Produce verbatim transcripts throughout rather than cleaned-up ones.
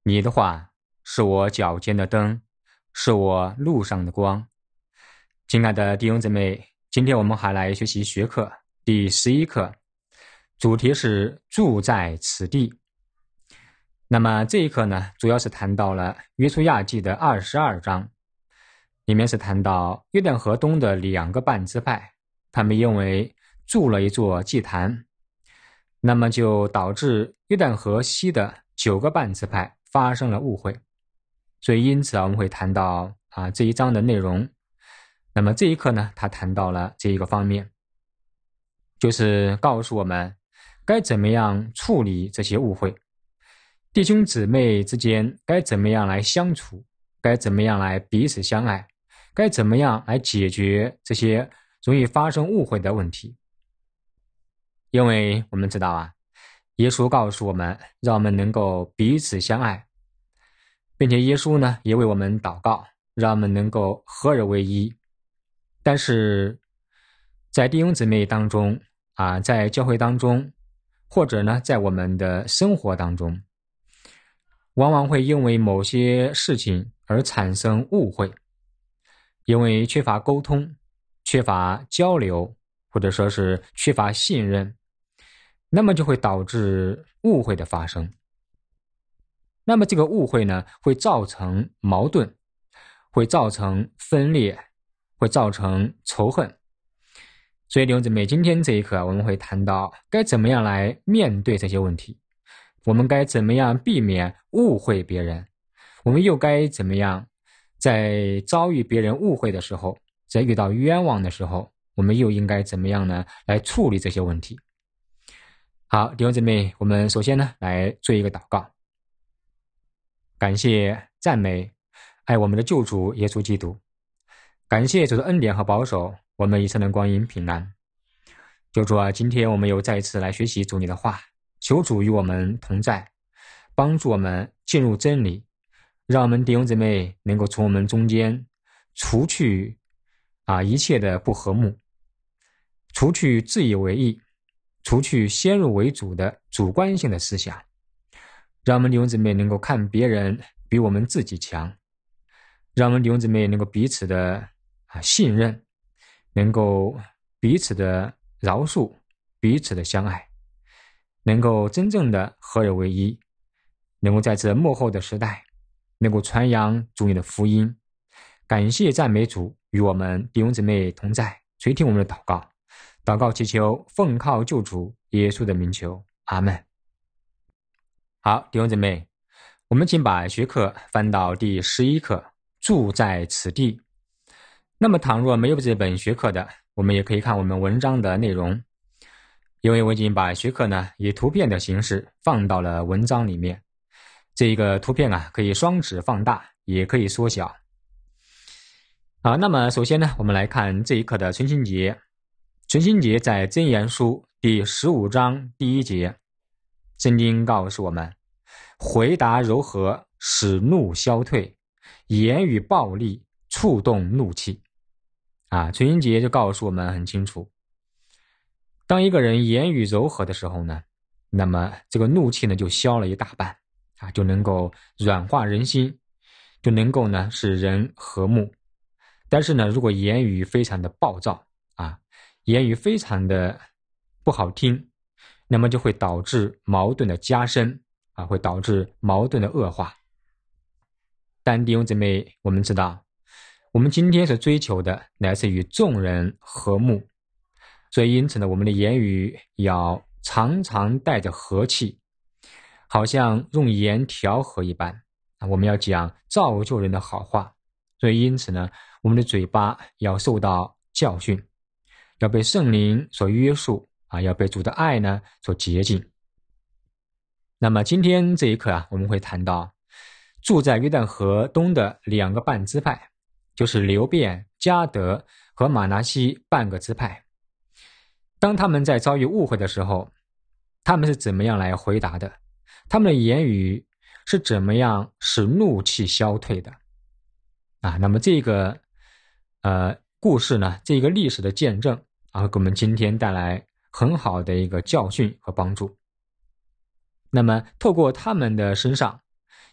你的话是我脚前的灯，是我路上的光。亲爱的弟兄姊妹，今天我们还来学习学课第十一课，主题是住在此地。那么这一课呢，主要是谈到了约书亚记的二十二章，里面是谈到约旦河东的两个半支派，他们因为筑了一座祭坛，那么就导致约旦河西的九个半支派发生了误会。所以因此啊，我们会谈到啊这一章的内容。那么这一课呢，他谈到了这一个方面，就是告诉我们该怎么样处理这些误会，弟兄姊妹之间该怎么样来相处，该怎么样来彼此相爱，该怎么样来解决这些容易发生误会的问题。因为我们知道啊，耶稣告诉我们，让我们能够彼此相爱，并且耶稣呢也为我们祷告，让我们能够合而为一。但是在弟兄姊妹当中啊，在教会当中，或者呢在我们的生活当中，往往会因为某些事情而产生误会，因为缺乏沟通，缺乏交流，或者说是缺乏信任，那么就会导致误会的发生。那么这个误会呢，会造成矛盾，会造成分裂，会造成仇恨。所以弟兄姊妹，今天这一课我们会谈到该怎么样来面对这些问题，我们该怎么样避免误会别人，我们又该怎么样在遭遇别人误会的时候，在遇到冤枉的时候，我们又应该怎么样呢来处理这些问题。好，弟兄姊妹，我们首先呢来做一个祷告。感谢赞美爱我们的救主耶稣基督，感谢主的恩典和保守，我们一生的光阴平安。救主啊，今天我们又再一次来学习主你的话，求主与我们同在，帮助我们进入真理，让我们弟兄姊妹能够从我们中间除去啊一切的不和睦，除去自以为意，除去先入为主的主观性的思想，让我们弟兄姊妹能够看别人比我们自己强，让我们弟兄姊妹能够彼此的啊信任，能够彼此的饶恕，彼此的相爱，能够真正的合而为一，能够在这末后的时代能够传扬主你的福音。感谢赞美主与我们弟兄姊妹同在，垂听我们的祷告，祷告祈求奉靠救主耶稣的名求，阿们。好，弟兄姊妹，我们请把学课翻到第十一课，住在此地。那么倘若没有这本学课的，我们也可以看我们文章的内容，因为我已经把学课呢以图片的形式放到了文章里面。这个图片啊可以双指放大，也可以缩小。好，那么首先呢，我们来看这一课的存心节。存心节在箴言书第十五章第一节，圣经告诉我们，回答柔和，使怒消退，言语暴力，触动怒气。啊，存心节就告诉我们很清楚，当一个人言语柔和的时候呢，那么这个怒气呢就消了一大半啊，就能够软化人心，就能够呢使人和睦。但是呢，如果言语非常的暴躁啊，言语非常的不好听，那么就会导致矛盾的加深啊，会导致矛盾的恶化。但弟兄姊妹，我们知道我们今天所追求的乃是与众人和睦，所以因此呢，我们的言语要常常带着和气，好像用盐调和一般啊，我们要讲造就人的好话。所以因此呢，我们的嘴巴要受到教训，要被圣灵所约束啊，要被主的爱呢所洁净。那么今天这一课啊，我们会谈到住在约旦河东的两个半支派，就是流便、迦得和马拿西半个支派。当他们在遭遇误会的时候，他们是怎么样来回答的？他们的言语是怎么样使怒气消退的？啊，那么这个呃故事呢，这个历史的见证啊，给我们今天带来很好的一个教训和帮助。那么透过他们的身上，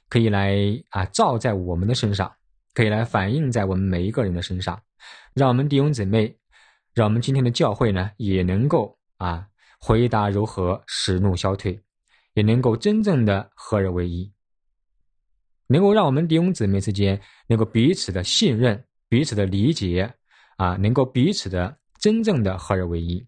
可以来啊照在我们的身上，可以来反映在我们每一个人的身上，让我们弟兄姊妹，让我们今天的教会呢也能够啊回答柔和，使怒消退，也能够真正的合而为一，能够让我们弟兄姊妹之间能够彼此的信任，彼此的理解啊，能够彼此的真正的合而为一。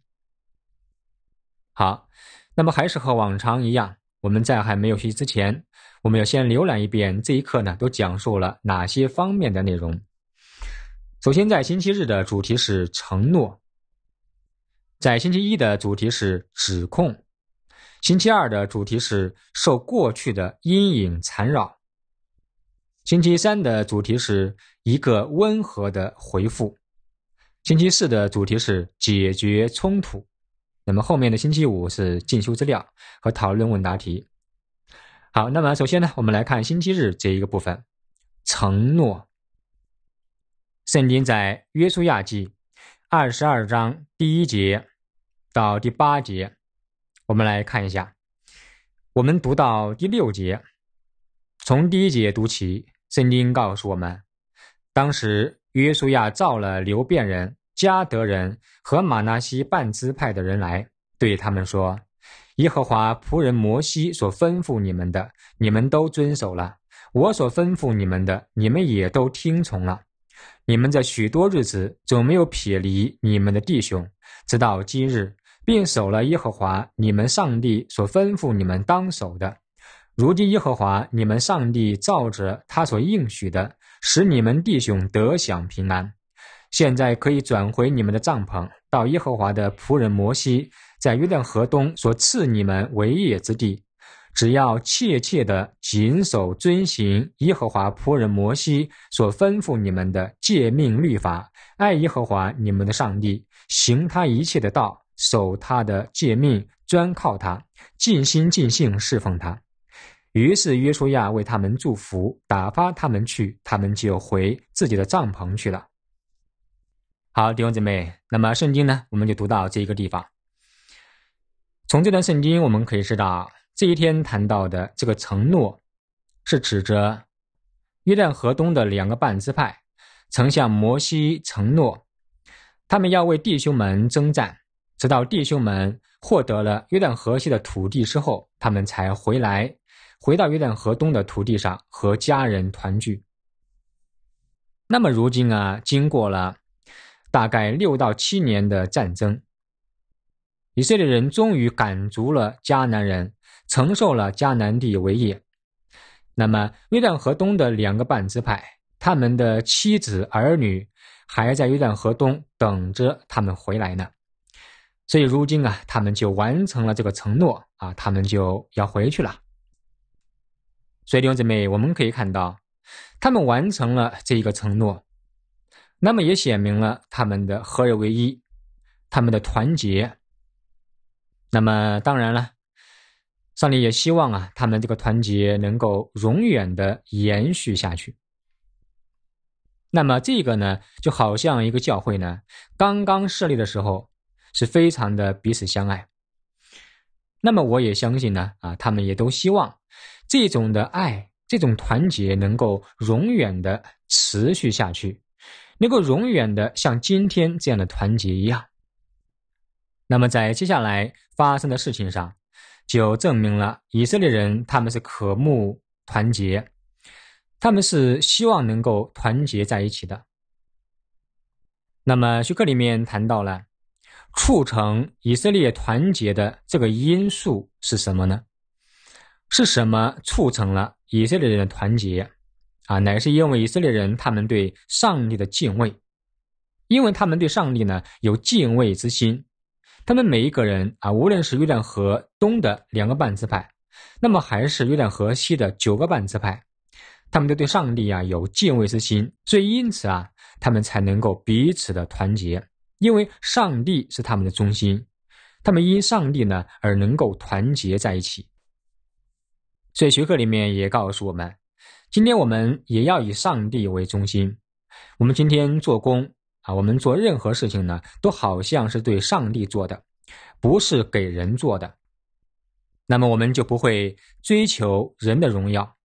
好，那么还是和往常一样，我们在还没有学习之前，我们要先浏览一遍这一课呢都讲述了哪些方面的内容。首先在星期日的主题是承诺，在星期一的主题是指控，星期二的主题是受过去的阴影缠绕，星期三的主题是一个温和的回复，星期四的主题是解决冲突，那么后面的星期五是进修资料和讨论问答题。好，那么首先呢，我们来看星期日这一个部分，承诺。圣经在约书亚记二十二章第一节到第八节，我们来看一下。我们读到第六节，从第一节读起，圣经告诉我们，当时约书亚召了流便人、迦得人和玛拿西半支派的人来，对他们说，耶和华仆人摩西所吩咐你们的，你们都遵守了；我所吩咐你们的，你们也都听从了。你们这许多日子总没有撇离你们的弟兄，直到今日，并守了耶和华你们上帝所吩咐你们当守的。如今耶和华你们上帝照着他所应许的，使你们弟兄得享平安。现在可以转回你们的帐篷，到耶和华的仆人摩西在约旦河东所赐你们为业之地，只要切切地谨守遵行耶和华仆人摩西所吩咐你们的诫命律法，爱耶和华你们的上帝，行他一切的道，守他的诫命，专靠他，尽心尽性侍奉他。于是约书亚为他们祝福，打发他们去，他们就回自己的帐篷去了。好，弟兄姊妹，那么圣经呢，我们就读到这一个地方。从这段圣经我们可以知道，这一天谈到的这个承诺，是指着约旦河东的两个半支派曾向摩西承诺，他们要为弟兄们征战，直到弟兄们获得了约旦河西的土地之后，他们才回来，回到约旦河东的土地上和家人团聚。那么如今啊，经过了大概六到七年的战争，以色列人终于赶逐了迦南人，承受了迦南地为业。那么约旦河东的两个半支派，他们的妻子儿女还在约旦河东等着他们回来呢。所以如今啊，他们就完成了这个承诺啊，他们就要回去了。所以弟兄姊妹，我们可以看到，他们完成了这一个承诺，那么也显明了他们的合而为一，他们的团结。那么当然了，上帝也希望啊，他们这个团结能够永远的延续下去。那么这个呢，就好像一个教会呢，刚刚设立的时候是非常的彼此相爱。那么我也相信呢，啊，他们也都希望这种的爱，这种团结能够永远的持续下去，能够永远的像今天这样的团结一样。那么在接下来发生的事情上，就证明了以色列人他们是渴慕团结，他们是希望能够团结在一起的。那么学课里面谈到了促成以色列团结的这个因素是什么呢？是什么促成了以色列人的团结啊？乃是因为以色列人他们对上帝的敬畏，因为他们对上帝呢有敬畏之心。他们每一个人啊，无论是约旦河东的两个半支派，那么还是约旦河西的九个半支派，他们都对上帝啊有敬畏之心，所以因此啊，他们才能够彼此的团结，因为上帝是他们的中心，他们因上帝呢而能够团结在一起。所以学课里面也告诉我们，今天我们也要以上帝为中心。我们今天做工啊，我们做任何事情呢，都好像是对上帝做的，不是给人做的。那么我们就不会追求人的荣耀，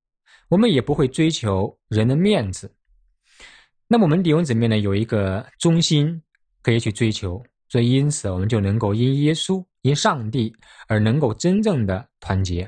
我们也不会追求人的面子。那么我们弟兄姊妹呢，有一个中心可以去追求，所以因此我们就能够因耶稣、因上帝而能够真正的团结。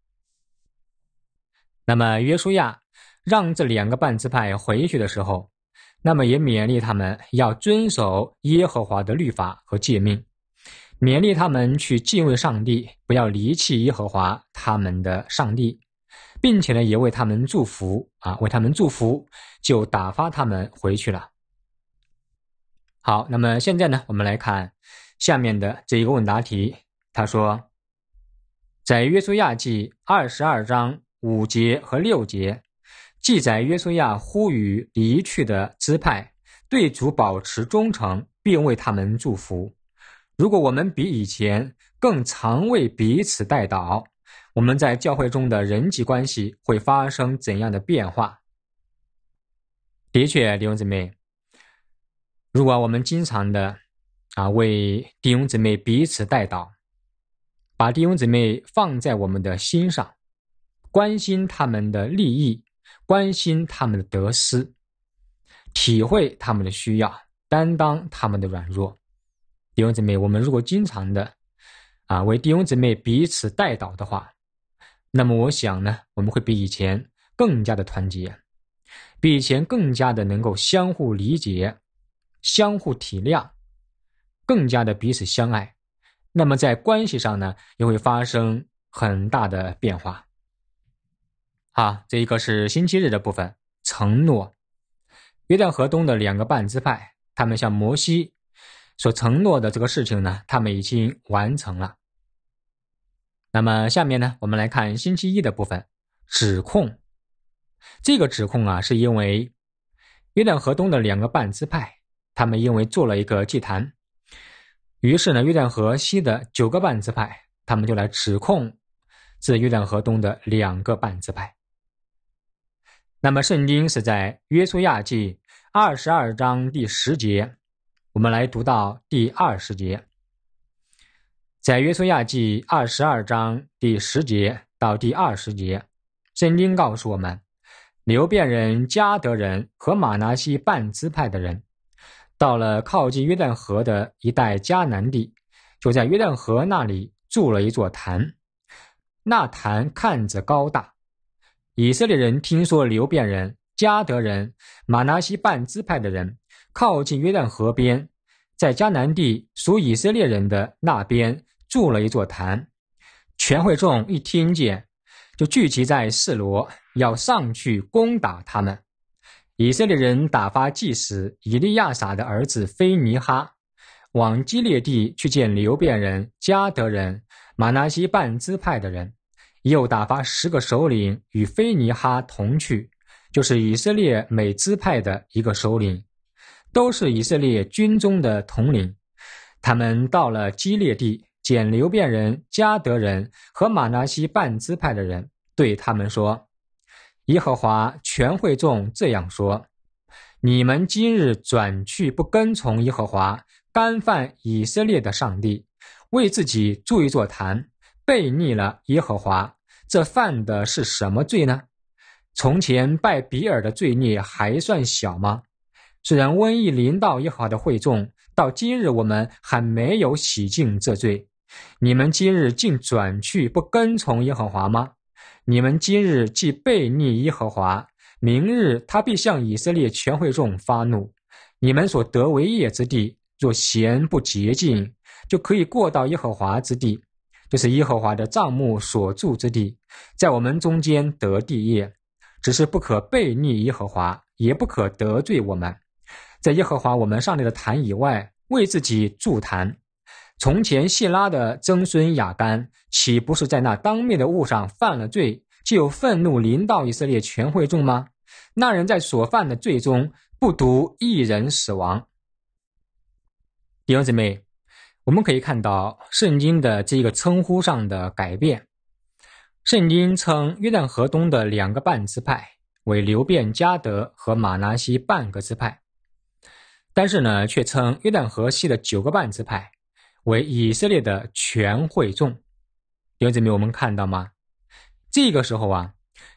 那么约书亚让这两个半支派回去的时候，那么也勉励他们要遵守耶和华的律法和诫命，勉励他们去敬畏上帝，不要离弃耶和华他们的上帝，并且呢也为他们祝福啊，为他们祝福，就打发他们回去了。好，那么现在呢，我们来看下面的这一个问答题。他说，在约书亚记二十二章五节和六节记载约书亚呼吁离去的支派对主保持忠诚，并为他们祝福。如果我们比以前更常为彼此代祷，我们在教会中的人际关系会发生怎样的变化？的确，弟兄姊妹，如果我们经常的啊为弟兄姊妹彼此代祷，把弟兄姊妹放在我们的心上，关心他们的利益，关心他们的得失，体会他们的需要，担当他们的软弱。弟兄姊妹，我们如果经常的啊为弟兄姊妹彼此代祷的话，那么我想呢，我们会比以前更加的团结，比以前更加的能够相互理解，相互体谅，更加的彼此相爱。那么在关系上呢，也会发生很大的变化。好，这一个是星期日的部分，承诺。约旦河东的两个半支派，他们向摩西所承诺的这个事情呢，他们已经完成了。那么下面呢，我们来看星期一的部分，指控。这个指控啊，是因为约旦河东的两个半支派，他们因为做了一个祭坛，于是呢，约旦河西的九个半支派，他们就来指控自约旦河东的两个半支派。那么圣经是在约书亚记二十二章第十节，我们来读到第二十节。在约书亚记二十二章第十节到第二十节，圣经告诉我们，流便人、迦得人和玛拿西半支派的人，到了靠近约旦河的一带迦南地，就在约旦河那里筑了一座坛，那坛看着高大。以色列人听说流便人、迦得人、玛拿西半支派的人靠近约旦河边，在迦南地属以色列人的那边筑了一座坛，全会众一听见，就聚集在示罗，要上去攻打他们。以色列人打发祭司以利亚撒的儿子非尼哈往基列地去见流便人、迦得人、玛拿西半支派的人，又打发十个首领与非尼哈同去，就是以色列每支派的一个首领，都是以色列军中的统领。他们到了基列地，见流便人、迦得人和玛拿西半支派的人，对他们说，耶和华全会众这样说，你们今日转去不跟从耶和华，干犯以色列的上帝，为自己筑一座坛，悖逆了耶和华，这犯的是什么罪呢？从前拜比尔的罪孽还算小吗？虽然瘟疫临到耶和华的会众，到今日我们还没有洗净这罪。你们今日竟转去不跟从耶和华吗？你们今日既悖逆耶和华，明日他必向以色列全会众发怒。你们所得为业之地，若嫌不洁净，就可以过到耶和华之地，就是耶和华的帐幕所住之地，在我们中间得地业。只是不可悖逆耶和华，也不可得罪我们，在耶和华我们上帝的坛以外为自己筑坛。从前谢拉的曾孙亚干，岂不是在那当面的物上犯了罪，就有愤怒临到以色列全会众吗？那人在所犯的罪中不独一人死亡。弟兄姊妹，我们可以看到圣经的这个称呼上的改变。圣经称约旦河东的两个半支派为流便、迦得和玛拿西半个支派，但是呢，却称约旦河西的九个半支派为以色列的全会众。弟兄姊妹，我们看到吗？这个时候啊，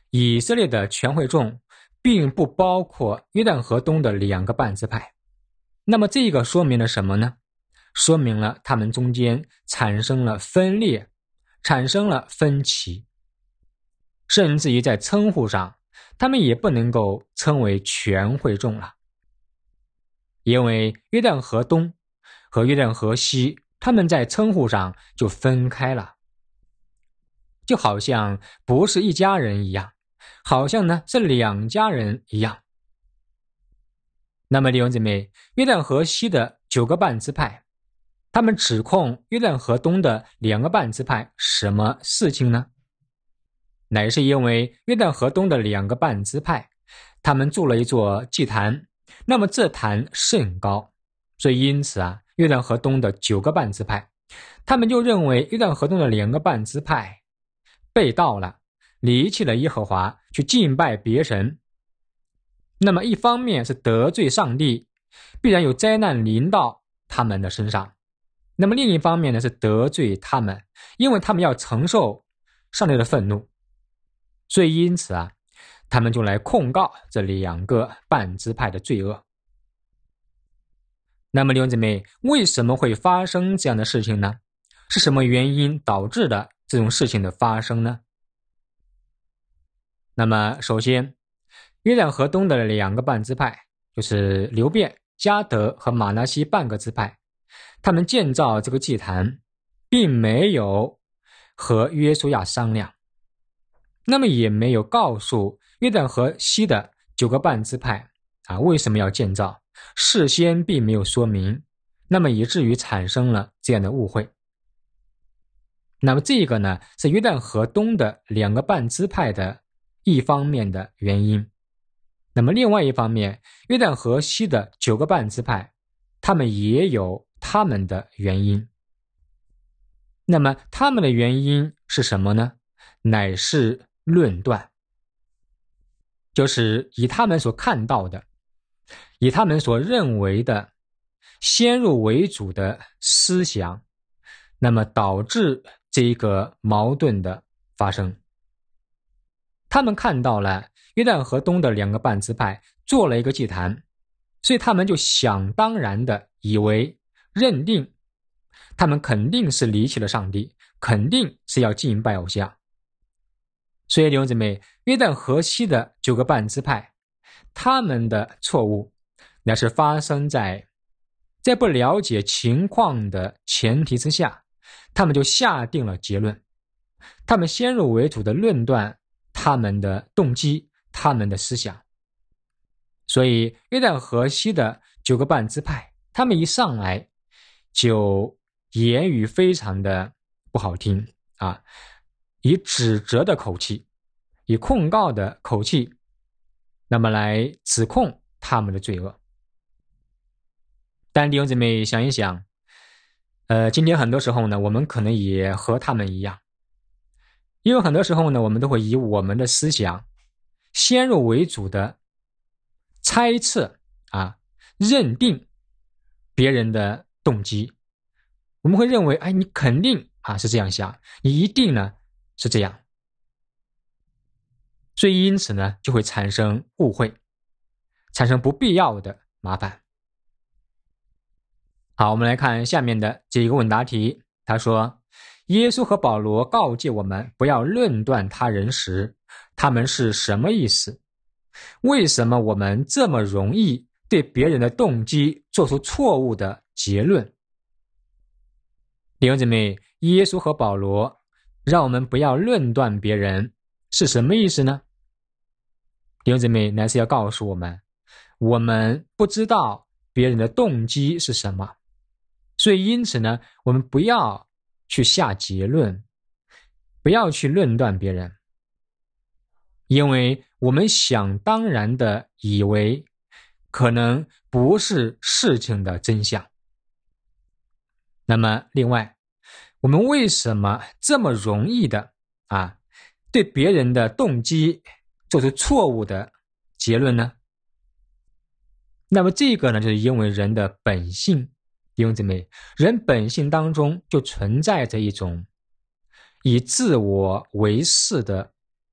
以色列的全会众并不包括约旦河东的两个半支派。那么这个说明了什么呢？说明了他们中间产生了分裂，产生了分歧，甚至于在称呼上，他们也不能够称为全会众了。因为约旦河东和约旦河西，他们在称呼上就分开了，就好像不是一家人一样，好像呢是两家人一样。那么弟兄姊妹，约旦河西的九个半支派，他们指控约旦河东的两个半支派什么事情呢？乃是因为约旦河东的两个半支派，他们筑了一座祭坛，那么这坛甚高，所以因此啊，约旦河东的九个半支派，他们就认为约旦河东的两个半支派背道了，离弃了耶和华，去敬拜别神。那么一方面是得罪上帝，必然有灾难临到他们的身上。那么另一方面呢，是得罪他们，因为他们要承受上帝的愤怒。所以因此啊，他们就来控告这两个半支派的罪恶。那么弟兄姊妹，为什么会发生这样的事情呢？是什么原因导致的这种事情的发生呢？那么首先，约旦河东的两个半支派，就是流便、迦得和玛拿西半个支派，他们建造这个祭坛，并没有和约书亚商量，那么也没有告诉约旦河西的九个半支派啊，为什么要建造，事先并没有说明，那么以至于产生了这样的误会。那么这个呢，是约旦河东的两个半支派的一方面的原因。那么另外一方面，约旦河西的九个半支派，他们也有他们的原因。那么他们的原因是什么呢？乃是论断，就是以他们所看到的，以他们所认为的先入为主的思想，那么导致这一个矛盾的发生。他们看到了约旦河东的两个半支派做了一个祭坛，所以他们就想当然的以为认定他们肯定是离弃了上帝，肯定是要敬拜偶像。所以弟兄姊妹，约旦河西的九个半支派，他们的错误乃是发生在在不了解情况的前提之下，他们就下定了结论，他们先入为主的论断他们的动机，他们的思想。所以约旦河西的九个半支派，他们一上来就言语非常的不好听啊，以指责的口气，以控告的口气，那么来指控他们的罪恶。但弟兄姊妹想一想，呃，今天很多时候呢，我们可能也和他们一样，因为很多时候呢，我们都会以我们的思想先入为主的猜测啊，认定别人的动机。我们会认为，哎，你肯定啊是这样想，你一定呢是这样，所以因此呢，就会产生误会，产生不必要的麻烦。好，我们来看下面的这一个问答题。他说，耶稣和保罗告诫我们不要论断他人时，他们是什么意思？为什么我们这么容易对别人的动机做出错误的结论？弟兄姊妹，耶稣和保罗让我们不要论断别人是什么意思呢？弟兄姊妹，乃是要告诉我们，我们不知道别人的动机是什么，所以因此呢，我们不要去下结论，不要去论断别人，因为我们想当然的以为可能不是事情的真相。那么另外，我们为什么这么容易的啊对别人的动机做出错误的结论呢？那么这个呢，就是因为人的本性，弟兄姊妹，人本性当中就存在着一种以自我为是的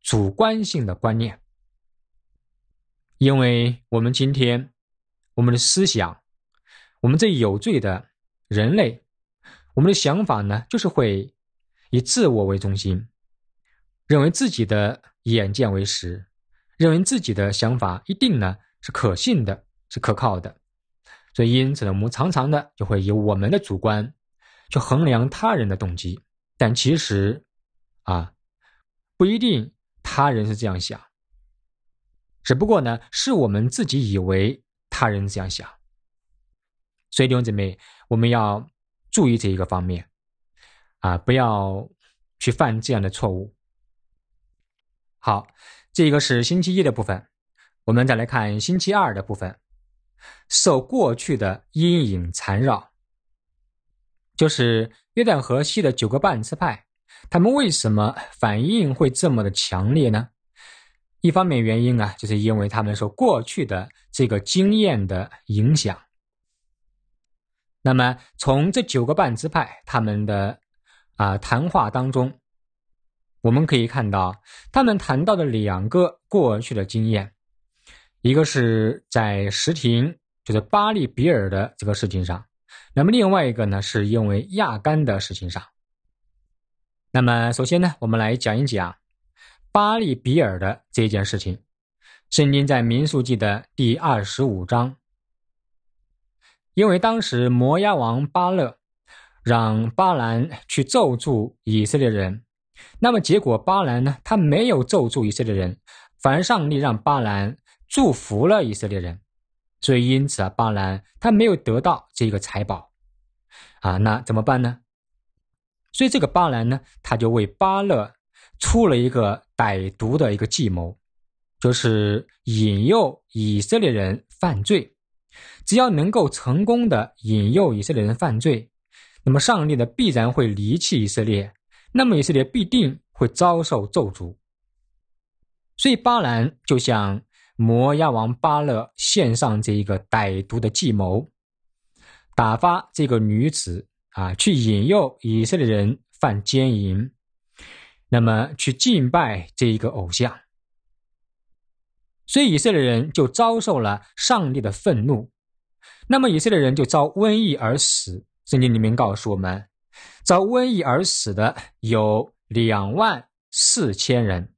主观性的观念。因为我们今天我们的思想，我们这有罪的人类，我们的想法呢，就是会以自我为中心，认为自己的眼见为实，认为自己的想法一定呢是可信的，是可靠的。所以因此呢，我们常常的就会以我们的主观去衡量他人的动机，但其实啊，不一定他人是这样想，只不过呢，是我们自己以为他人这样想。所以弟兄姊妹，我们要注意这一个方面啊，不要去犯这样的错误。好，这个是星期一的部分，我们再来看星期二的部分。受过去的阴影缠绕，就是约旦河西的九个半支派，他们为什么反应会这么的强烈呢？一方面原因啊，就是因为他们受过去的这个经验的影响。那么从这九个半支派他们的啊谈话当中，我们可以看到他们谈到的两个过去的经验，一个是在什亭，就是巴利比尔的这个事情上，那么另外一个呢，是因为亚干的事情上。那么首先呢，我们来讲一讲巴利比尔的这件事情。圣经在民数记的第二十五章，因为当时摩押王巴勒让巴兰去咒诅以色列人，那么结果巴兰呢，他没有咒诅以色列人，反而上帝让巴兰祝福了以色列人，所以因此啊，巴兰他没有得到这个财宝啊，那怎么办呢？所以这个巴兰呢，他就为巴勒出了一个歹毒的一个计谋，就是引诱以色列人犯罪。只要能够成功的引诱以色列人犯罪，那么上帝的必然会离弃以色列，那么以色列必定会遭受咒诅。所以巴兰就向摩押王巴勒献上这一个歹毒的计谋，打发这个女子啊去引诱以色列人犯奸淫，那么去敬拜这一个偶像。所以以色列人就遭受了上帝的愤怒，那么以色列人就遭瘟疫而死。圣经里面告诉我们，遭瘟疫而死的有两万四千人。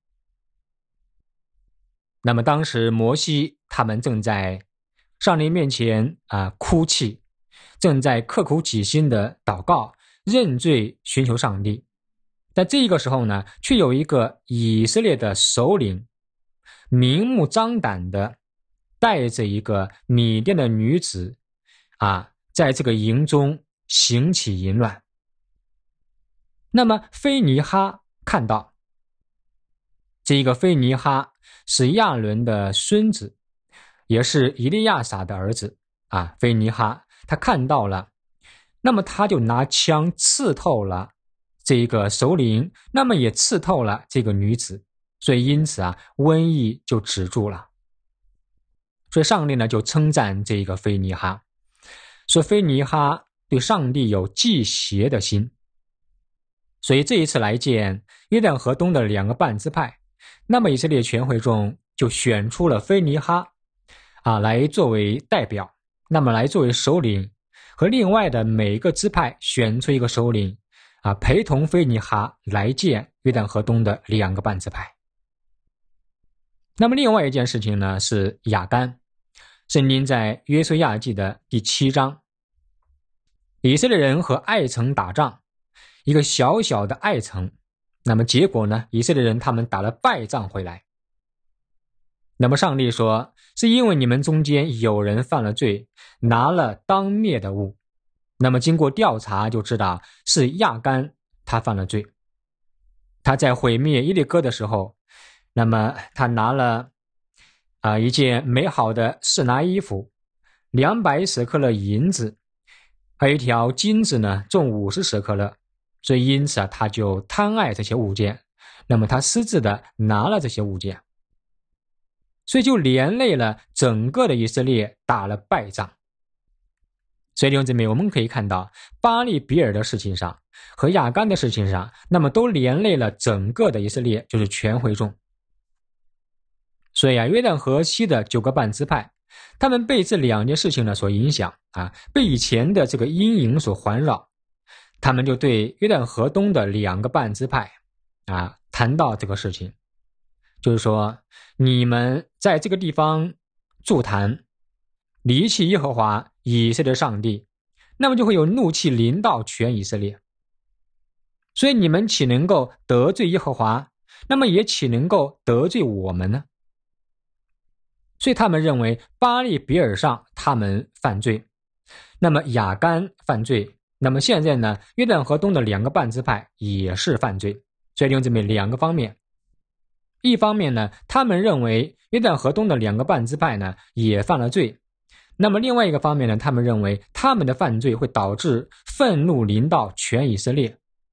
那么当时摩西他们正在上帝面前啊哭泣，正在刻苦己心的祷告，认罪寻求上帝。在这个时候呢，却有一个以色列的首领明目张胆的带着一个米甸的女子啊，在这个营中行起淫乱。那么菲尼哈看到，这个菲尼哈是亚伦的孙子，也是以利亚撒的儿子啊。菲尼哈他看到了，那么他就拿枪刺透了这个首领，那么也刺透了这个女子，所以因此啊，瘟疫就止住了。所以上帝呢就称赞这个菲尼哈，说菲尼哈对上帝有忌邪的心。所以这一次来见约旦河东的两个半支派，那么以色列全会众就选出了菲尼哈啊来作为代表，那么来作为首领，和另外的每个支派选出一个首领啊，陪同菲尼哈来见约旦河东的两个半支派。那么另外一件事情呢，是亚干。圣经在约书亚记的第七章，以色列人和艾城打仗，一个小小的艾城，那么结果呢，以色列人他们打了败仗回来。那么上帝说，是因为你们中间有人犯了罪，拿了当灭的物。那么经过调查就知道是亚干他犯了罪。他在毁灭耶利哥的时候，那么他拿了啊、呃、一件美好的示拿衣服，两百舍克勒银子，还有一条金子呢，重五十舍克勒。所以因此啊，他就贪爱这些物件，那么他私自的拿了这些物件，所以就连累了整个的以色列打了败仗。所以弟兄姊妹，我们可以看到巴利比尔的事情上和亚干的事情上，那么都连累了整个的以色列，就是全会众。 所以啊，约旦河西的九个半支派，他们被这两件事情呢所影响啊，被以前的这个阴影所环绕，他们就对约旦河东的两个半支派啊谈到这个事情，就是说，你们在这个地方筑坛，离弃耶和华以色列上帝，那么就会有怒气临到全以色列。所以你们岂能够得罪耶和华？那么也岂能够得罪我们呢？所以他们认为巴利比尔上他们犯罪，那么亚干犯罪，那么现在呢，约旦河东的两个半支派也是犯罪。所以用这么两个方面，一方面呢，他们认为约旦河东的两个半支派呢也犯了罪，那么另外一个方面呢，他们认为他们的犯罪会导致愤怒临到全以色列。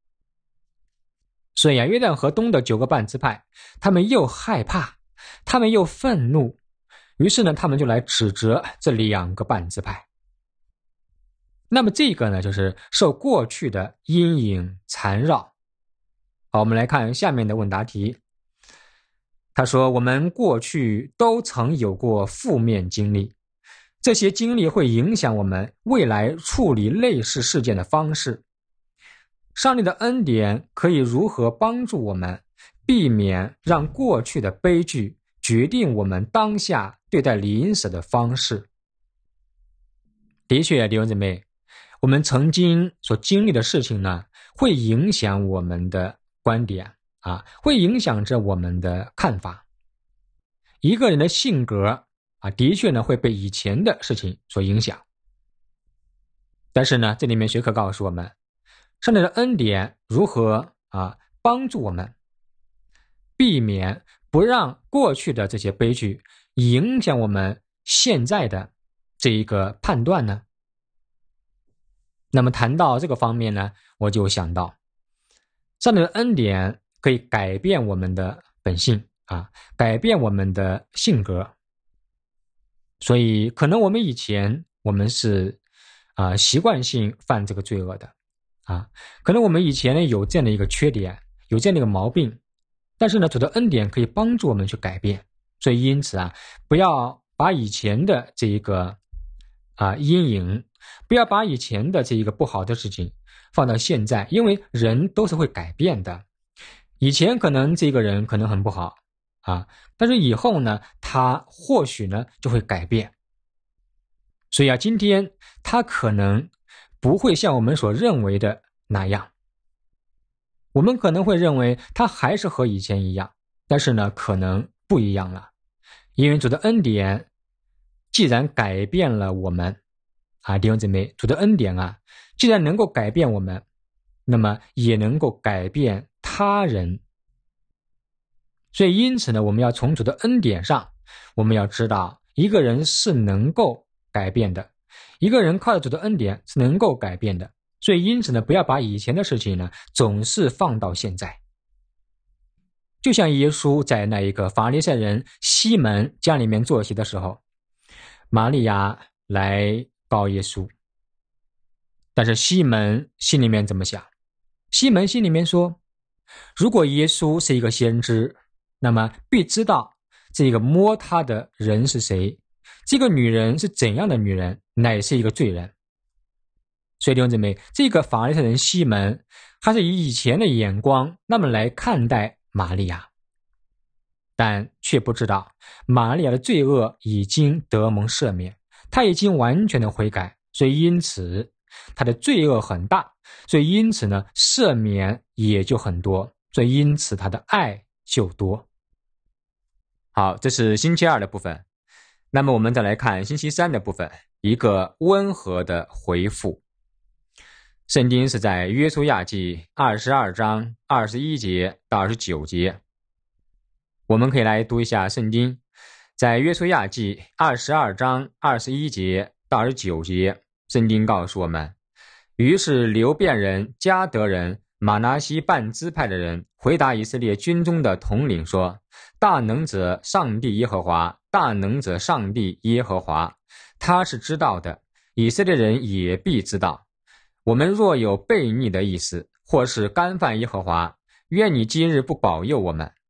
所以啊，约旦河东的九个半支派，他们又害怕，他们又愤怒，于是呢，他们就来指责这两个半支派。那么这个呢，就是受过去的阴影缠绕。好，我们来看下面的问答题。他说，我们过去都曾有过负面经历，这些经历会影响我们未来处理类似事件的方式。上帝的恩典可以如何帮助我们避免让过去的悲剧决定我们当下对待邻舍的方式？的确，弟兄姊妹，我们曾经所经历的事情呢，会影响我们的观点啊，会影响着我们的看法。一个人的性格啊，的确呢会被以前的事情所影响。但是呢，这里面学科告诉我们，上帝的恩典如何啊帮助我们避免不让过去的这些悲剧影响我们现在的这一个判断呢？那么谈到这个方面呢，我就想到上帝的恩典可以改变我们的本性啊，改变我们的性格。所以可能我们以前我们是啊习惯性犯这个罪恶的啊，可能我们以前呢有这样的一个缺点，有这样的一个毛病，但是呢，主的恩典可以帮助我们去改变。所以因此啊，不要把以前的这一个啊阴影，不要把以前的这一个不好的事情放到现在，因为人都是会改变的。以前可能这个人可能很不好啊，但是以后呢，他或许呢就会改变。所以啊，今天他可能不会像我们所认为的那样，我们可能会认为他还是和以前一样，但是呢，可能不一样了。因为主的恩典既然改变了我们啊，弟兄姊妹，主的恩典啊，既然能够改变我们，那么也能够改变他人。所以因此呢，我们要从主的恩典上，我们要知道一个人是能够改变的，一个人靠着主的恩典是能够改变的。所以因此呢，不要把以前的事情呢总是放到现在。就像耶稣在那一个法利赛人西门家里面坐席的时候，玛利亚来告耶稣，但是西门心里面怎么想？西门心里面说，如果耶稣是一个先知，那么必知道这个摸他的人是谁，这个女人是怎样的女人，乃是一个罪人。所以弟兄姊妹，这个法利赛人西门还是以以前的眼光那么来看待玛利亚，但却不知道玛利亚的罪恶已经得蒙赦免，她已经完全的悔改，所以因此她的罪恶很大，所以因此呢，赦免也就很多，所以因此她的爱就多。好，这是星期二的部分。那么我们再来看星期三的部分，一个温和的回复。圣经是在约书亚记二十二章二十一节到二十九节。我们可以来读一下圣经，在约书亚记二十二章二十一节到二十九节，圣经告诉我们，于是流便人、迦得人、玛拿西半支派的人回答以色列军中的统领说，大能者上帝耶和华，大能者上帝耶和华，他是知道的，以色列人也必知道。我们若有悖逆的意思，或是干犯耶和华，愿你今日不保佑我们，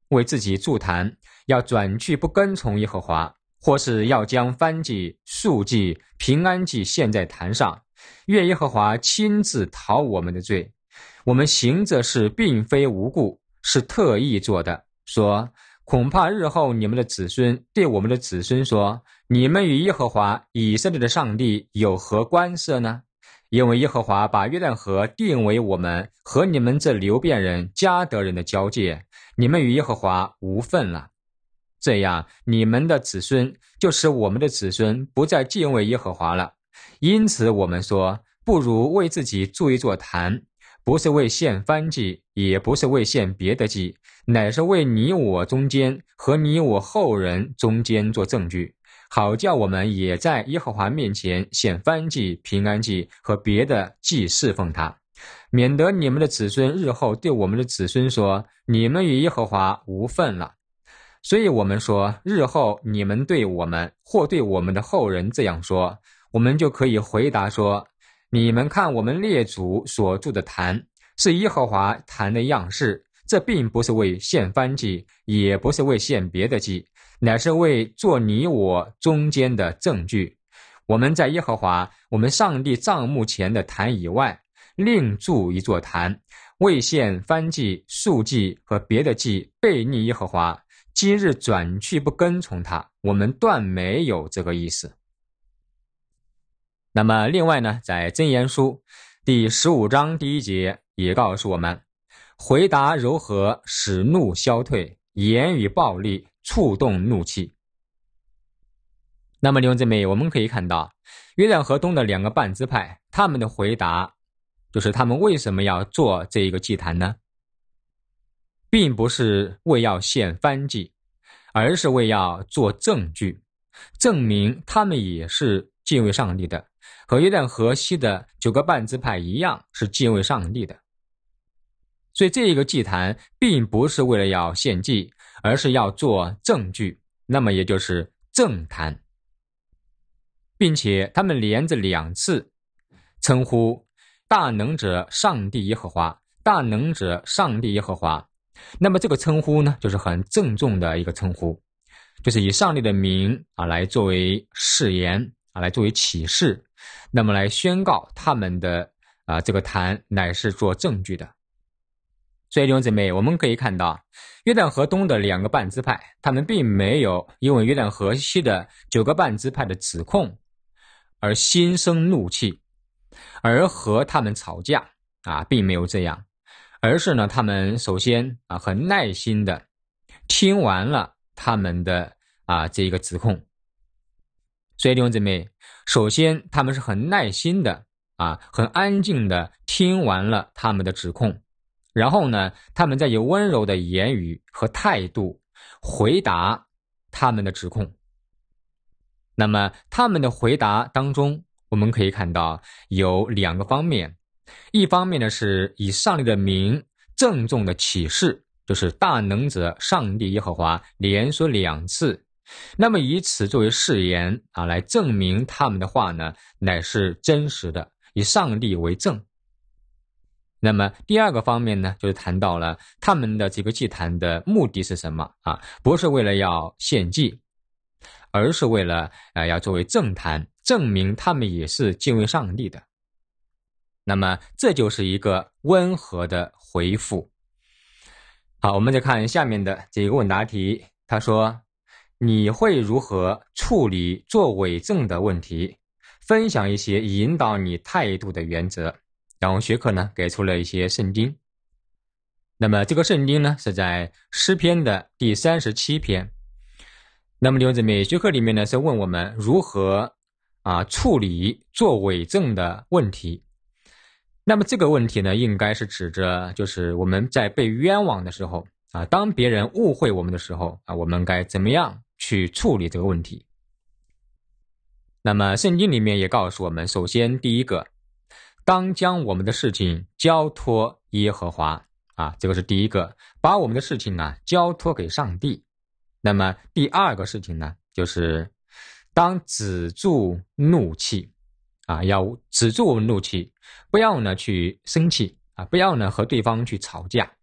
为自己筑坛，要转去不跟从耶和华，或是要将燔祭、素祭、平安祭献在坛上，愿耶和华亲自讨我们的罪。我们行这事并非无故，是特意做的。说，恐怕日后你们的子孙对我们的子孙说，你们与耶和华以色列的上帝有何关涉呢？因为耶和华把约旦河定为我们和你们这流便人、迦得人的交界，你们与耶和华无份了。这样，你们的子孙就使我们的子孙不再敬畏耶和华了。因此我们说，不如为自己筑一座坛，不是为献燔祭，也不是为献别的祭，乃是为你我中间和你我后人中间做证据，好叫我们也在耶和华面前献燔祭、平安祭和别的祭侍奉他，免得你们的子孙日后对我们的子孙说，你们与耶和华无份了。所以我们说，日后你们对我们或对我们的后人这样说，我们就可以回答说，你们看我们列祖所筑的坛，是耶和华坛的样式，这并不是为献燔祭，也不是为献别的祭，乃是为做你我中间的证据。我们在耶和华我们上帝帐幕前的坛以外，另筑一座坛，为献燔祭、素祭和别的祭悖逆耶和华。今日转去不跟从他，我们断没有这个意思。那么另外呢，在箴言书第十五章第一节也告诉我们，回答柔和使怒消退，言语暴力触动怒气。那么弟兄姊妹，我们可以看到约旦河东的两个半支派，他们的回答就是他们为什么要做这一个祭坛呢？并不是为要献燔祭，而是为要做证据，证明他们也是敬畏上帝的，和约旦河西的九个半支派一样是敬畏上帝的。所以这一个祭坛并不是为了要献祭，而是要做证据，那么也就是证坛，并且他们连着两次称呼大能者上帝耶和华，大能者上帝耶和华。那么这个称呼呢，就是很郑重的一个称呼，就是以上帝的名啊来作为誓言啊，来作为启示，那么来宣告他们的啊这个坛乃是做证据的。所以弟兄姊妹，我们可以看到约旦河东的两个半支派，他们并没有因为约旦河西的九个半支派的指控而心生怒气，而和他们吵架啊，并没有这样。而是呢，他们首先啊很耐心的听完了他们的啊这个指控。所以弟兄姊妹，首先他们是很耐心的啊很安静的听完了他们的指控，然后呢，他们再以温柔的言语和态度回答他们的指控。那么他们的回答当中，我们可以看到有两个方面。一方面呢，是以上帝的名郑重的启示，就是大能者上帝耶和华连说两次，那么以此作为誓言啊，来证明他们的话呢乃是真实的，以上帝为证。那么第二个方面呢，就是谈到了他们的这个祭坛的目的是什么啊？不是为了要献祭，而是为了呃要作为证坛，证明他们也是敬畏上帝的。那么这就是一个温和的回复。好，我们再看下面的这个问答题，他说，你会如何处理做伪证的问题？分享一些引导你态度的原则。然后学科呢给出了一些圣经。那么这个圣经呢是在诗篇的第三十七篇。那么弟兄姊妹，学科里面呢是问我们如何啊处理做伪证的问题。那么这个问题呢，应该是指着就是我们在被冤枉的时候啊，当别人误会我们的时候啊，我们该怎么样去处理这个问题？那么圣经里面也告诉我们，首先第一个，当将我们的事情交托耶和华啊，这个是第一个，把我们的事情啊交托给上帝。那么第二个事情呢，就是当止住怒气啊，要止住我们怒气，不要呢去生气啊，不要呢和对方去吵架，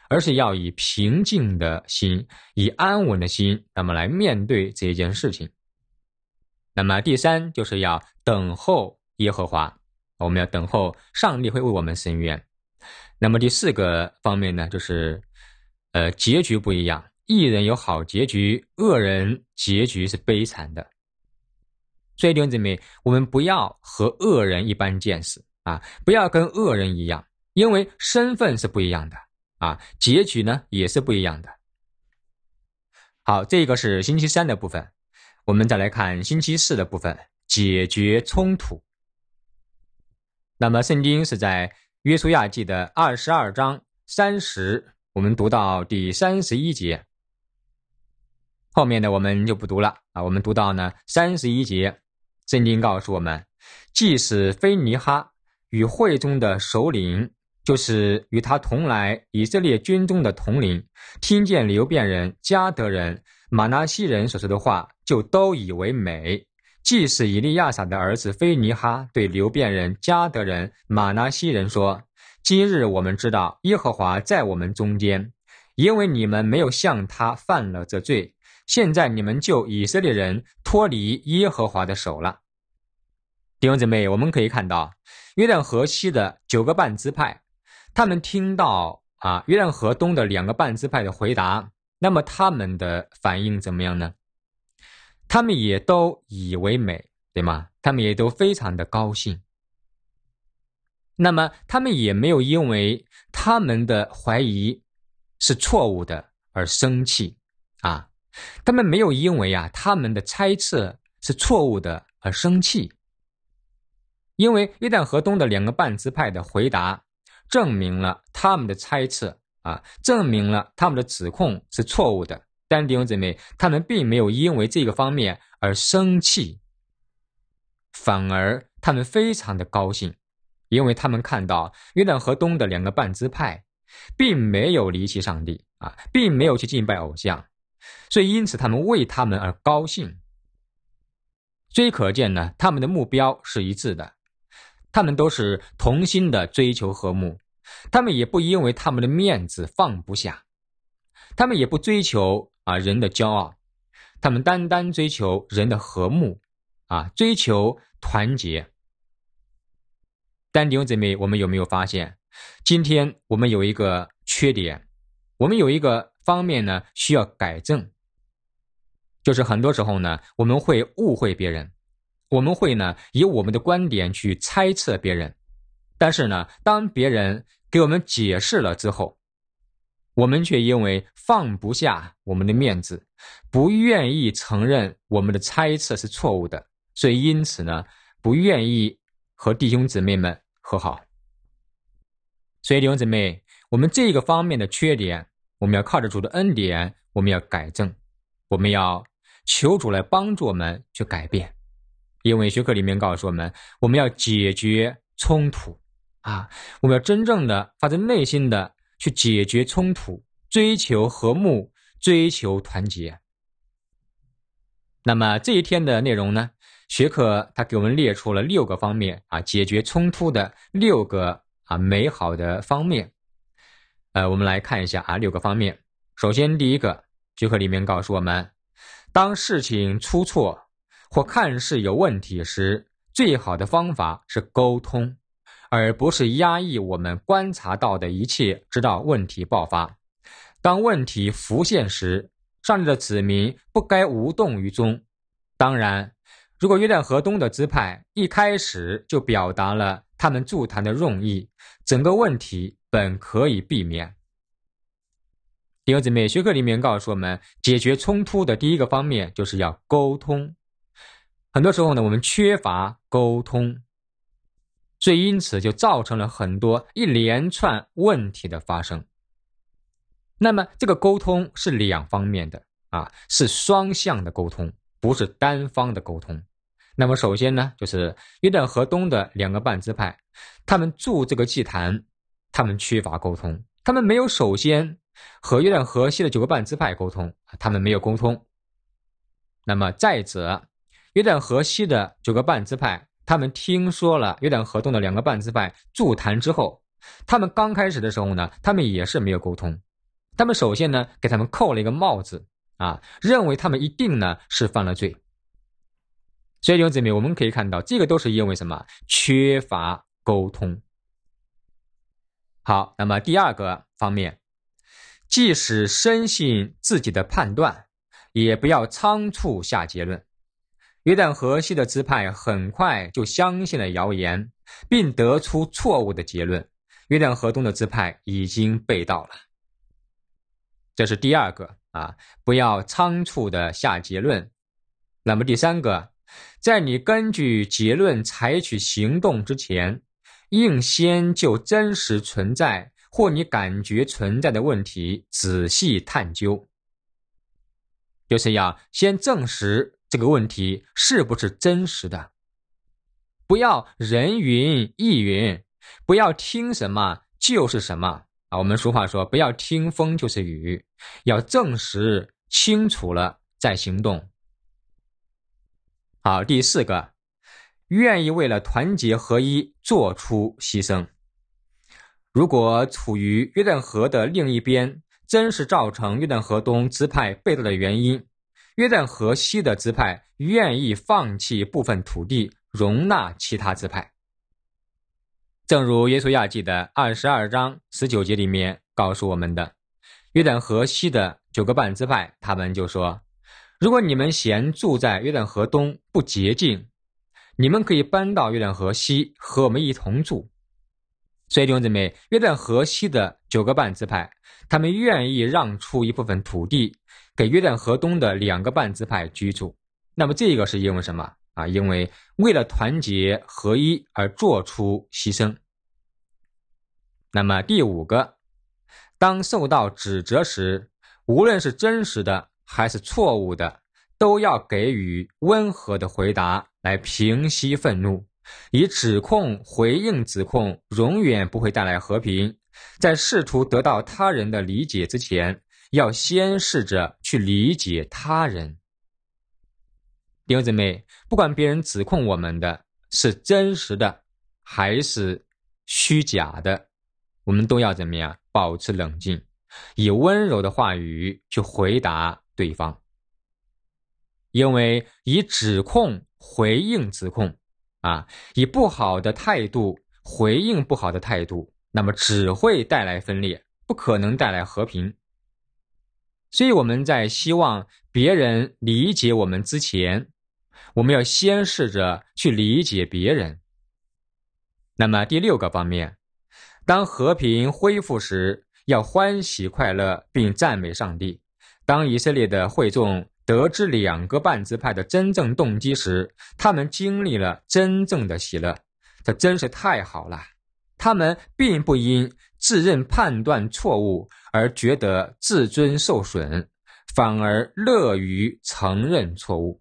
而是要以平静的心，以安稳的心，那么来面对这件事情。那么第三，就是要等候耶和华，我们要等候上帝会为我们伸冤。那么第四个方面呢，就是呃，结局不一样，义人有好结局，恶人结局是悲惨的。所以弟兄姊妹，我们不要和恶人一般见识啊，不要跟恶人一样，因为身份是不一样的啊，结局呢也是不一样的。好，这个是星期三的部分，我们再来看星期四的部分，解决冲突。那么圣经是在约书亚记的二十二章三十，我们读到第三十一节。后面的我们就不读了啊，我们读到呢三十一节，圣经告诉我们，即使非尼哈与会中的首领，就是与他同来以色列军中的统领，听见流便人、迦得人、玛拿西人所说的话，就都以为美。即使以利亚撒的儿子非尼哈对流便人、迦得人、玛拿西人说，今日我们知道耶和华在我们中间，因为你们没有向他犯了这罪，现在你们救以色列人脱离耶和华的手了。弟兄姊妹，我们可以看到约旦河西的九个半支派，他们听到啊约旦河东的两个半支派的回答，那么他们的反应怎么样呢？他们也都以为美，对吗？他们也都非常的高兴。那么他们也没有因为他们的怀疑是错误的而生气啊，他们没有因为啊他们的猜测是错误的而生气。因为约旦河东的两个半支派的回答证明了他们的猜测啊，证明了他们的指控是错误的。但弟兄姊妹，他们并没有因为这个方面而生气，反而他们非常的高兴，因为他们看到约旦河东的两个半支派并没有离弃上帝啊，并没有去敬拜偶像，所以因此他们为他们而高兴。所以可见呢，他们的目标是一致的，他们都是同心的追求和睦，他们也不因为他们的面子放不下，他们也不追求啊人的骄傲，他们单单追求人的和睦啊，追求团结。但弟兄姊妹，我们有没有发现，今天我们有一个缺点，我们有一个方面呢需要改正，就是很多时候呢，我们会误会别人，我们会呢以我们的观点去猜测别人，但是呢，当别人给我们解释了之后，我们却因为放不下我们的面子，不愿意承认我们的猜测是错误的，所以因此呢，不愿意和弟兄姊妹们和好。所以弟兄姊妹，我们这个方面的缺点，我们要靠着主的恩典，我们要改正，我们要求主来帮助我们去改变。因为学科里面告诉我们，我们要解决冲突啊，我们要真正的发自内心的去解决冲突，追求和睦，追求团结。那么这一天的内容呢，学科它给我们列出了六个方面啊，解决冲突的六个啊美好的方面。呃，我们来看一下啊六个方面。首先第一个，学科里面告诉我们，当事情出错或看似有问题时，最好的方法是沟通，而不是压抑我们观察到的一切，直到问题爆发。当问题浮现时，上帝的子民不该无动于衷。当然，如果约旦河东的支派一开始就表达了他们助谈的用意，整个问题本可以避免。弟兄姊妹，学科里面告诉我们，解决冲突的第一个方面就是要沟通。很多时候呢，我们缺乏沟通，所以因此就造成了很多一连串问题的发生。那么这个沟通是两方面的啊，是双向的沟通，不是单方的沟通。那么首先呢，就是约旦河东的两个半支派，他们筑这个祭坛，他们缺乏沟通，他们没有首先和约旦河西的九个半支派沟通，他们没有沟通。那么再者，约旦河西的九个半支派，他们听说了约旦河东的两个半支派筑坛之后，他们刚开始的时候呢，他们也是没有沟通他们首先呢给他们扣了一个帽子啊，认为他们一定呢是犯了罪。所以弟兄姊妹，我们可以看到这个都是因为什么？缺乏沟通。好，那么第二个方面，即使深信自己的判断，也不要仓促下结论。约旦河西的支派很快就相信了谣言，并得出错误的结论。约旦河东的支派已经被盗了。这是第二个啊，不要仓促的下结论。那么第三个，在你根据结论采取行动之前，应先就真实存在或你感觉存在的问题仔细探究，就是要先证实这个问题是不是真实的。不要人云亦云，不要听什么就是什么啊。我们俗话说，不要听风就是雨，要证实清楚了再行动。好，第四个，愿意为了团结合一做出牺牲。如果处于约旦河的另一边，真是造成约旦河东支派被盗的原因，约旦河西的支派愿意放弃部分土地，容纳其他支派。正如约书亚记的二十二章十九节里面告诉我们的，约旦河西的九个半支派，他们就说，如果你们嫌住在约旦河东不洁净，你们可以搬到约旦河西和我们一同住。所以弟兄姊妹，约旦河西的九个半支派，他们愿意让出一部分土地给约旦河东的两个半支派居住。那么这个是因为什么啊？因为为了团结合一而做出牺牲。那么第五个，当受到指责时，无论是真实的还是错误的，都要给予温和的回答来平息愤怒。以指控回应指控永远不会带来和平，在试图得到他人的理解之前，要先试着去理解他人。弟兄姊妹，不管别人指控我们的是真实的还是虚假的，我们都要怎么样？保持冷静，以温柔的话语去回答对方。因为以指控回应指控啊，以不好的态度回应不好的态度，那么只会带来分裂，不可能带来和平。所以我们在希望别人理解我们之前，我们要先试着去理解别人。那么第六个方面，当和平恢复时，要欢喜快乐并赞美上帝。当以色列的会众得知两个半支派的真正动机时，他们经历了真正的喜乐，这真是太好了。他们并不因自认判断错误而觉得自尊受损，反而乐于承认错误。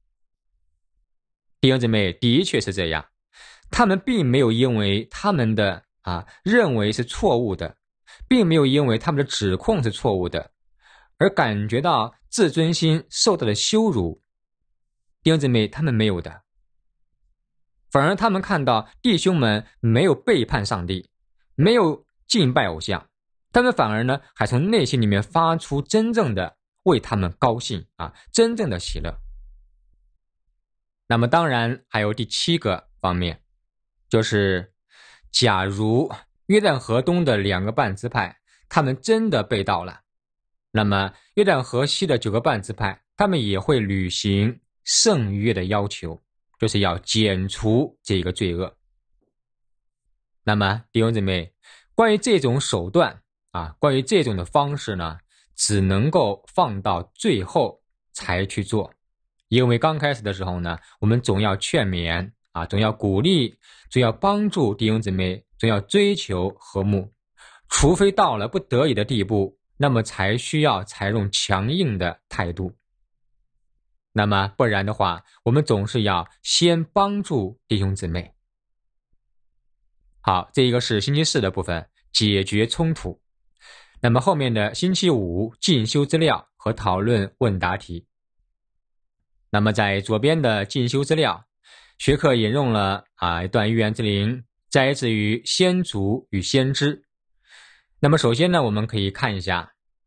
弟兄姊妹，的确是这样，他们并没有因为他们的啊认为是错误的，并没有因为他们的指控是错误的而感觉到自尊心受到了羞辱。弟兄姊妹，他们没有的，反而他们看到弟兄们没有背叛上帝，没有敬拜偶像，他们反而呢还从内心里面发出真正的为他们高兴啊，真正的喜乐。那么当然还有第七个方面，就是假如约旦河东的两个半支派他们真的被盗了，那么约旦河西的九个半支派他们也会履行圣约的要求，就是要剪除这个罪恶。那么弟兄姊妹，关于这种手段啊，关于这种的方式呢，只能够放到最后才去做。因为刚开始的时候呢，我们总要劝勉啊，总要鼓励，总要帮助弟兄姊妹，总要追求和睦。除非到了不得已的地步，那么才需要采用强硬的态度。那么不然的话，我们总是要先帮助弟兄姊妹。好，这一个是星期四的部分，解决冲突。那么后面的星期五进修资料和讨论问答题。那么在左边的进修资料，学课引用了啊一段寓言之灵，摘自于先祖与先知。那么首先呢，我们可以看一下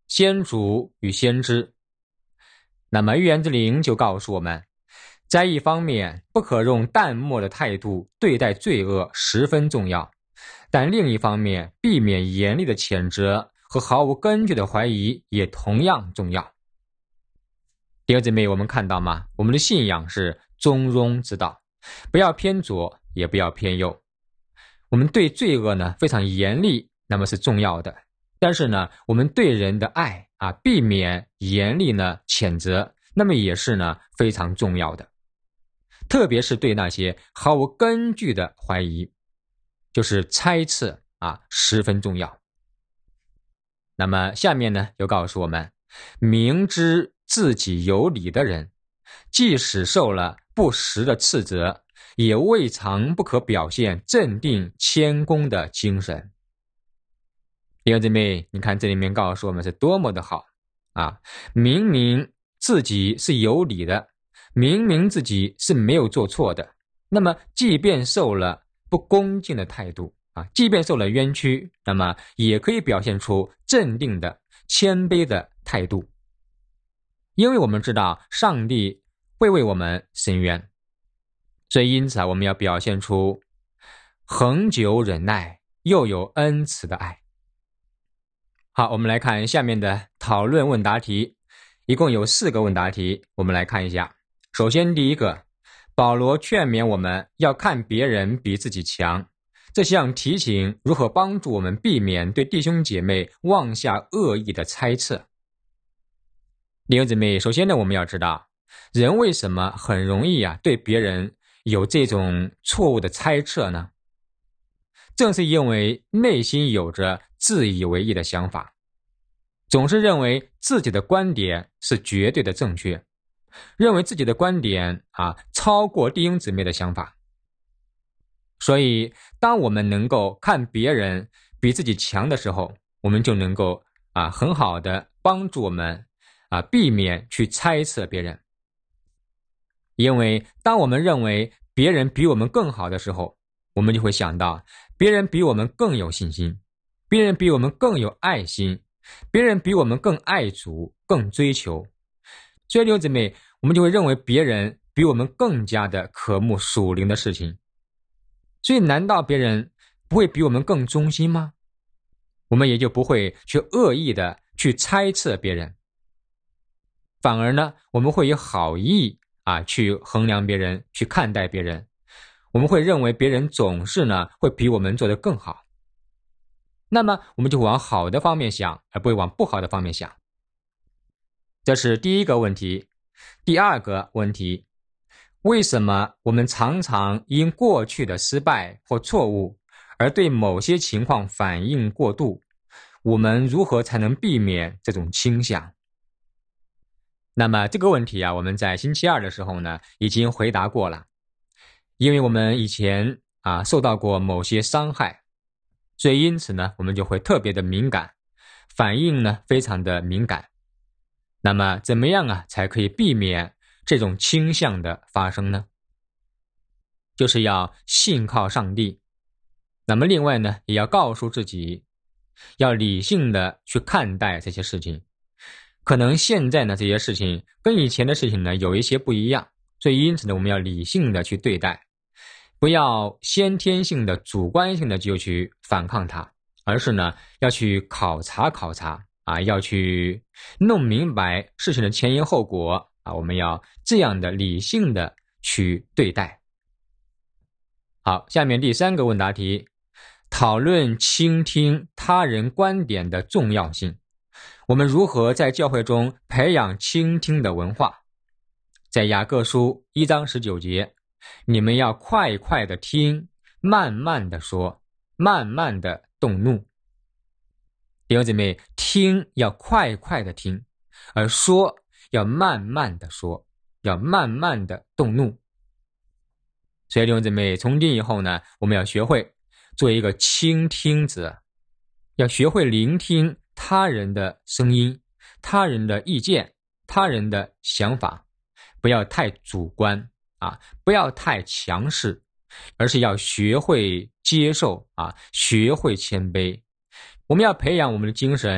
先祖与先知。那么预言之灵就告诉我们，在一方面不可用淡漠的态度对待罪恶十分重要，但另一方面避免严厉的谴责和毫无根据的怀疑也同样重要。弟兄姊妹，我们看到吗？我们的信仰是中庸之道，不要偏左也不要偏右。我们对罪恶呢非常严厉，那么是重要的，但是呢我们对人的爱啊，避免严厉呢谴责，那么也是呢非常重要的。特别是对那些毫无根据的怀疑，就是猜测啊，十分重要。那么下面呢又告诉我们，明知自己有理的人，即使受了不实的斥责，也未尝不可表现镇定谦恭的精神。弟兄姊妹，你看这里面告诉我们是多么的好啊！明明自己是有理的，明明自己是没有做错的，那么即便受了不恭敬的态度啊，即便受了冤屈，那么也可以表现出镇定的谦卑的态度。因为我们知道上帝会为我们伸冤，所以因此啊，我们要表现出恒久忍耐又有恩慈的爱。好，我们来看下面的讨论问答题，一共有四个问答题，我们来看一下。首先第一个，保罗劝勉我们要看别人比自己强，这项提醒如何帮助我们避免对弟兄姐妹妄下恶意的猜测？弟兄姊妹，首先呢，我们要知道人为什么很容易啊对别人有这种错误的猜测呢？正是因为内心有着自以为意的想法，总是认为自己的观点是绝对的正确，认为自己的观点啊超过弟兄姊妹的想法。所以当我们能够看别人比自己强的时候，我们就能够啊很好的帮助我们啊避免去猜测别人。因为当我们认为别人比我们更好的时候，我们就会想到别人比我们更有信心，别人比我们更有爱心，别人比我们更爱主，更追求。所以弟兄姊妹，我们就会认为别人比我们更加的渴慕属灵的事情。所以难道别人不会比我们更忠心吗？我们也就不会去恶意的去猜测别人，反而呢我们会以好意啊去衡量别人，去看待别人。我们会认为别人总是呢会比我们做得更好，那么我们就往好的方面想，而不会往不好的方面想。这是第一个问题。第二个问题，为什么我们常常因过去的失败或错误而对某些情况反应过度？我们如何才能避免这种倾向？那么这个问题啊，我们在星期二的时候呢已经回答过了。因为我们以前啊受到过某些伤害，所以因此呢我们就会特别的敏感，反应呢非常的敏感。那么怎么样啊才可以避免这种倾向的发生呢？就是要信靠上帝。那么另外呢也要告诉自己，要理性的去看待这些事情。可能现在呢这些事情跟以前的事情呢有一些不一样，所以因此呢我们要理性的去对待，不要先天性的主观性的就去反抗它，而是呢要去考察考察啊，要去弄明白事情的前因后果啊，我们要这样的理性的去对待。好，下面第三个问答题，讨论倾听他人观点的重要性。我们如何在教会中培养倾听的文化？在雅各书一章十九节，你们要快快的听，慢慢的说，慢慢的动怒。弟兄姊妹，听要快快的听，而说要慢慢的说，要慢慢的动怒。所以弟兄姊妹，从今以后呢，我们要学会做一个倾听者，要学会聆听他人的声音，他人的意见，他人的想法，不要太主观啊，不要太强势，而是要学会接受啊，学会谦卑。我们要培养我们的精神，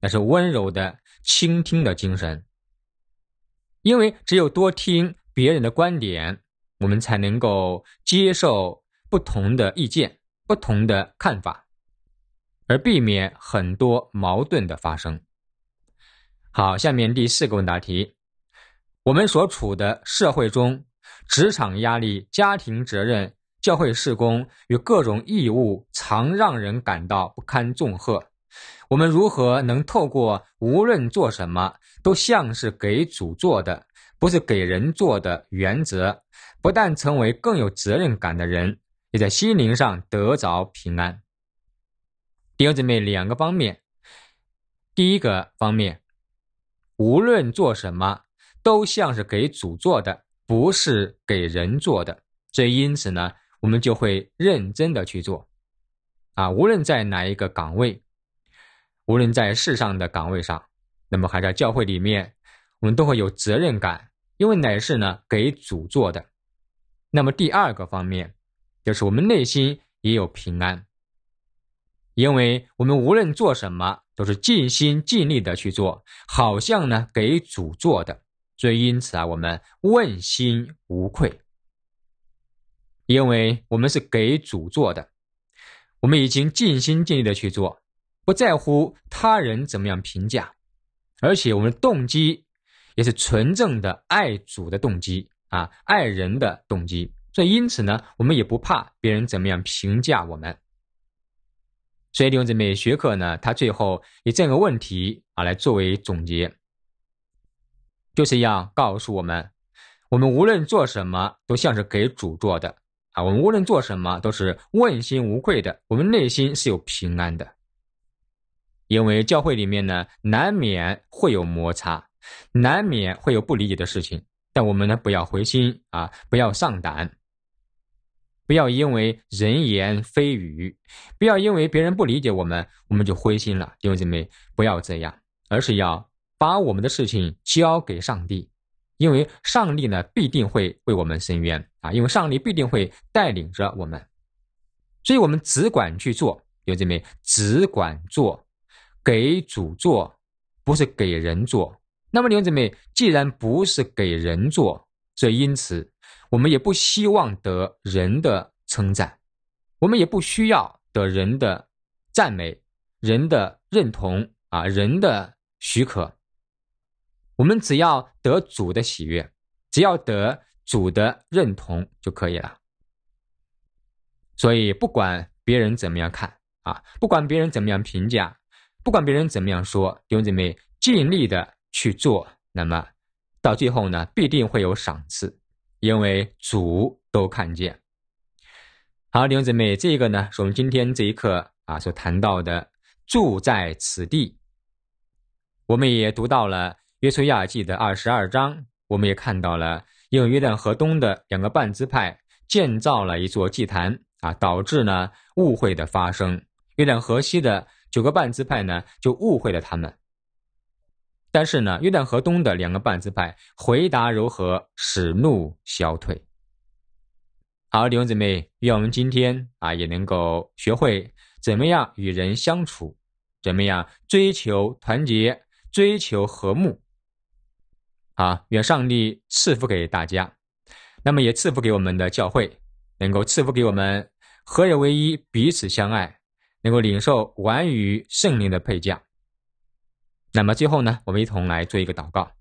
那是温柔的倾听的精神。因为只有多听别人的观点，我们才能够接受不同的意见、不同的看法，而避免很多矛盾的发生。好，下面第四个问答题。我们所处的社会中，职场压力、家庭责任、教会事工与各种义务常让人感到不堪重荷。我们如何能透过无论做什么都像是给主做的，不是给人做的原则，不但成为更有责任感的人，也在心灵上得着平安？弟兄姊妹，两个方面。第一个方面，无论做什么都像是给主做的，不是给人做的。所以因此呢，我们就会认真的去做啊，无论在哪一个岗位，无论在世上的岗位上，那么还在教会里面，我们都会有责任感，因为乃是呢给主做的。那么第二个方面，就是我们内心也有平安，因为我们无论做什么都是尽心尽力的去做，好像呢给主做的，所以因此啊，我们问心无愧，因为我们是给主做的，我们已经尽心尽力的去做，不在乎他人怎么样评价，而且我们的动机也是纯正的爱主的动机啊，爱人的动机。所以因此呢，我们也不怕别人怎么样评价我们。所以弟兄姊妹，学课呢，他最后以这个问题啊来作为总结，就是要告诉我们，我们无论做什么都像是给主做的啊，我们无论做什么都是问心无愧的，我们内心是有平安的。因为教会里面呢，难免会有摩擦，难免会有不理解的事情，但我们呢不要灰心啊，不要丧胆，不要因为人言非语，不要因为别人不理解我们，我们就灰心了。弟兄姊妹，不要这样，而是要把我们的事情交给上帝，因为上帝呢必定会为我们伸冤啊，因为上帝必定会带领着我们，所以我们只管去做。弟兄姊妹，只管做，给主做，不是给人做。那么弟兄姊妹，既然不是给人做，所以因此我们也不希望得人的称赞，我们也不需要得人的赞美，人的认同啊，人的许可。我们只要得主的喜悦，只要得主的认同就可以了。所以不管别人怎么样看啊，不管别人怎么样评价，不管别人怎么样说，弟兄姊妹尽力的去做，那么到最后呢，必定会有赏赐，因为主都看见。好，弟兄姊妹，这个呢是我们今天这一课啊所谈到的住在此地。我们也读到了约书亚记的二十二章，我们也看到了因为约旦河东的两个半支派建造了一座祭坛啊，导致呢误会的发生。约旦河西的九个半支派呢就误会了他们。但是呢，约旦河东的两个半支派回答柔和，使怒消退。好，弟兄姊妹，愿我们今天啊也能够学会怎么样与人相处，怎么样追求团结，追求和睦。好，愿上帝赐福给大家，那么也赐福给我们的教会，能够赐福给我们合而为一，彼此相爱，能够领受完于圣灵的配将。那么最后呢，我们一同来做一个祷告。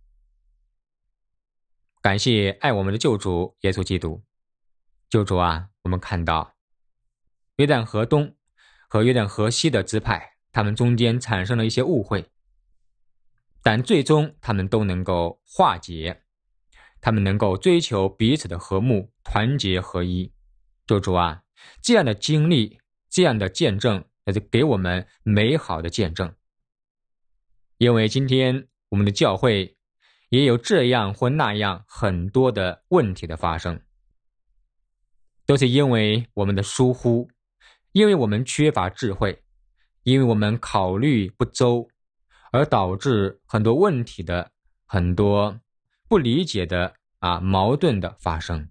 感谢爱我们的救主耶稣基督。救主啊，我们看到约旦河东和约旦河西的支派，他们中间产生了一些误会，但最终他们都能够化解，他们能够追求彼此的和睦，团结合一。救主啊，这样的经历，这样的见证，也是给我们美好的见证。因为今天我们的教会也有这样或那样很多的问题的发生，都是因为我们的疏忽，因为我们缺乏智慧，因为我们考虑不周，而导致很多问题的很多不理解的啊矛盾的发生。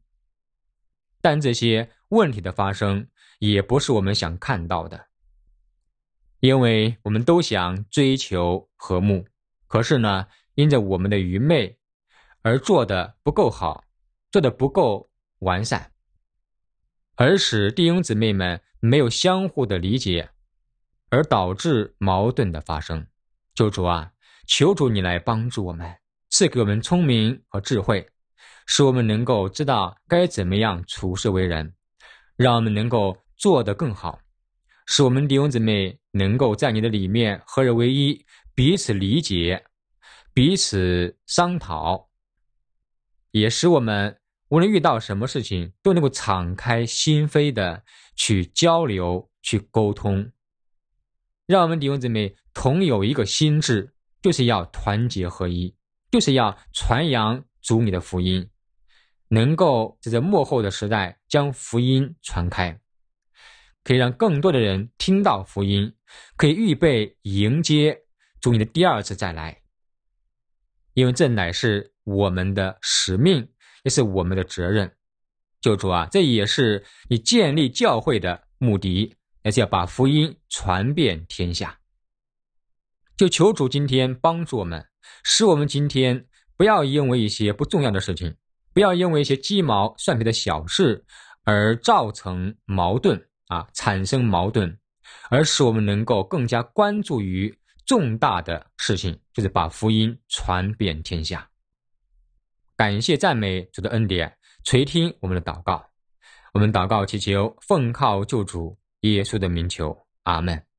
但这些问题的发生也不是我们想看到的， 因为我们都想追求和睦，可是呢，因着我们的愚昧而做得不够好，做得不够完善，而使弟兄姊妹们没有相互的理解，而导致矛盾的发生。求主啊，求主你来帮助我们，赐给我们聪明和智慧，使我们能够知道该怎么样处事为人，让我们能够做得更好，使我们弟兄姊妹能够在你的里面合而为一，彼此理解，彼此商讨，也使我们无论遇到什么事情都能够敞开心扉的去交流，去沟通，让我们弟兄姊妹同有一个心志，就是要团结合一，就是要传扬主你的福音，能够在这末后的时代将福音传开，可以让更多的人听到福音，可以预备迎接主你的第二次再来，因为这乃是我们的使命，也是我们的责任。救主啊，这也是你建立教会的目的，也是要把福音传遍天下。就求主今天帮助我们，使我们今天不要因为一些不重要的事情，不要因为一些鸡毛蒜皮的小事而造成矛盾啊，产生矛盾，而使我们能够更加关注于重大的事情，就是把福音传遍天下。感谢赞美主的恩典，垂听我们的祷告。我们祷告祈求奉靠救主耶稣的名求，阿们。